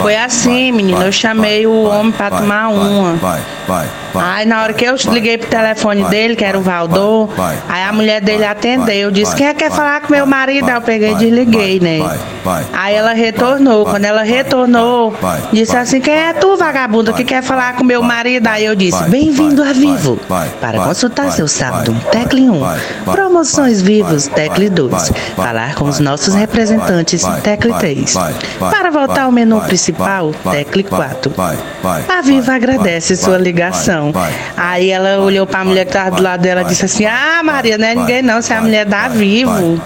foi assim, menino. Eu chamei o homem pra tomar uma. Aí na hora que eu liguei pro telefone dele, que era o Valdor, aí a mulher dele atendeu. Disse: quem quer falar com meu marido? Aí eu peguei e desliguei, né? Aí ela retornou. Quando ela retornou, disse assim: quem é tu, vagabunda, que quer falar com meu marido? Aí eu disse: bem-vindo a Vivo. Para consultar seu sábado, tecle 1. Promoções Vivos, tecle 2. Falar com os nossos representantes, tecle 3. Para voltar ao menu principal, tecle 4. A Vivo agradece sua ligação. Aí ela olhou pra mulher que tava do lado dela e disse assim: ah, Maria, não é ninguém não, você é a mulher da Vivo.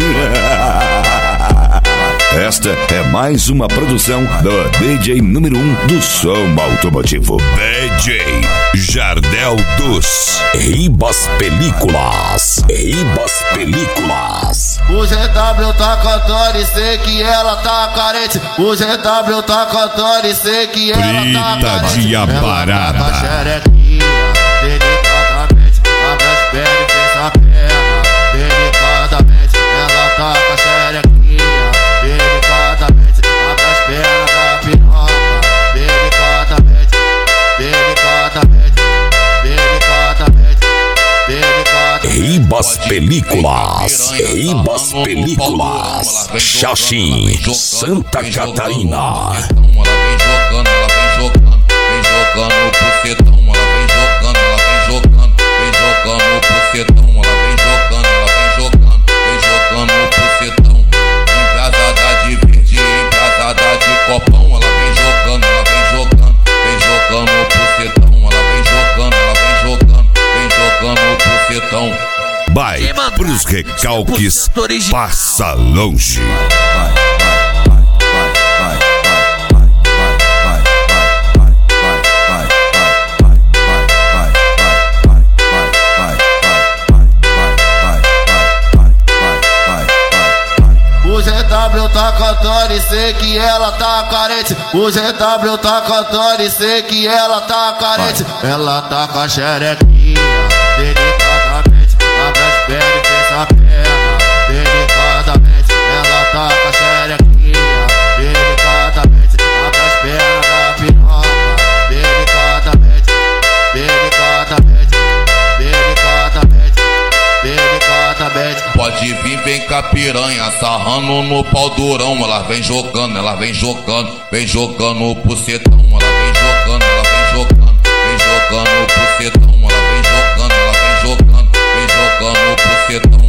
Esta é mais uma produção do DJ número 1 do som automotivo, DJ Jardel dos Ribas Películas. Ribas Películas. O GW tá cantando e sei que ela tá carente. O GW tá cantando e sei que ela tá carente. Brita de Aparada. Ela tá xerequinha, delicadamente. Abre as pernas e fecha a perna, delicadamente. Ela tá com a xerequinha, delicadamente. Abre as pernas da piroca, delicadamente, delicadamente, delicadamente, delicadamente. Ribas Películas. Ribas Películas. Xaxim, Santa Catarina. Ela vem jogando, vem jogando o bucetão. Ela vem jogando, vem jogando o bucetão. Ela vem jogando, vem jogando o bucetão. Embrasada de verde, embrasada de copão. Ela vem jogando, vem jogando o bucetão. Ela vem jogando, vem jogando o bucetão. Vai pros recalques, passa longe. O GW tá cantando e sei que ela tá carente. O GW tá cantando e sei que ela tá carente. Ela tá com a xerequinha, delicadamente. Abre as pernas e fecha a perna, delicadamente. Ela tá com a xerequinha, delicadamente. Abre as pernas da piroca, delicadamente, delicadamente, delicadamente, delicadamente. Pode vir, vem com a piranha, sarrando no pau durão. Ela vem jogando, vem jogando o bucetão. Ela vem jogando, vem jogando o bucetão. Ela vem jogando, vem jogando o bucetão.